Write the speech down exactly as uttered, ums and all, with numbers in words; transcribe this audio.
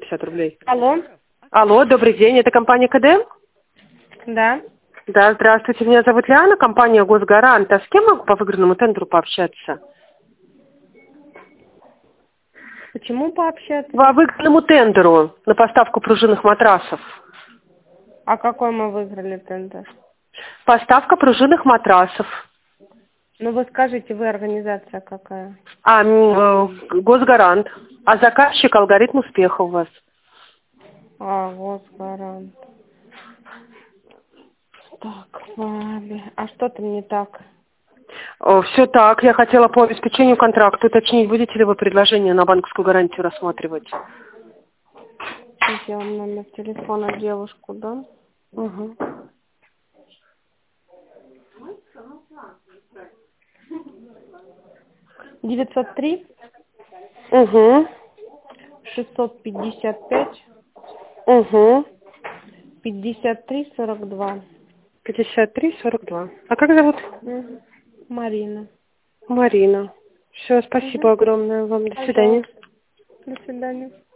пятьдесят рублей. Алло. Алло, добрый день, это компания КДМ? Да. Да, здравствуйте, меня зовут Лиана, компания Госгарант. А с кем могу по выигранному тендеру пообщаться? Почему пообщаться? По выигранному тендеру на поставку пружинных матрасов. А какой мы выиграли тендер? Поставка пружинных матрасов. Ну вы скажите, вы организация какая? А, м, э, Госгарант. А заказчик алгоритм успеха у вас. А, Госгарант. Так, ладно. А что там не так? Все так, я хотела по обеспечению контракта уточнить, будете ли вы предложение на банковскую гарантию рассматривать? Сейчас я вам номер телефона девушку дам. Угу. девятьсот три Угу. шестьсот пятьдесят пять Угу. пятьдесят три сорок два. пятьдесят три сорок два. А как зовут? Угу. Марина. Марина. Все, спасибо Угу. огромное вам. До свидания. Пожалуйста. До свидания.